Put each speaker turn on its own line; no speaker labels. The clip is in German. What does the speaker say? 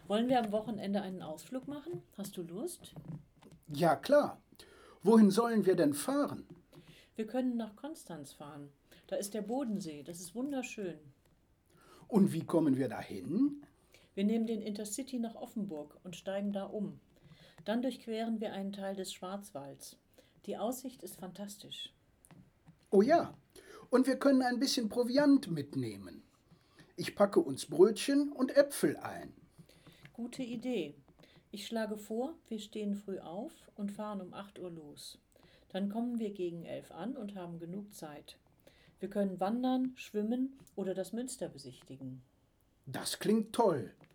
Wollen wir am Wochenende einen Ausflug machen? Hast du Lust?
Ja, klar. Wohin sollen wir denn fahren?
Wir können nach Konstanz fahren. Da ist der Bodensee, das ist wunderschön.
Und wie kommen wir dahin?
Wir nehmen den Intercity nach Offenburg und steigen da um. Dann durchqueren wir einen Teil des Schwarzwalds. Die Aussicht ist fantastisch.
Oh ja, und wir können ein bisschen Proviant mitnehmen. Ich packe uns Brötchen und Äpfel ein.
Gute Idee. Ich schlage vor, wir stehen früh auf und fahren um 8 Uhr los. Dann kommen wir gegen 11 an und haben genug Zeit. Wir können wandern, schwimmen oder das Münster besichtigen.
Das klingt toll.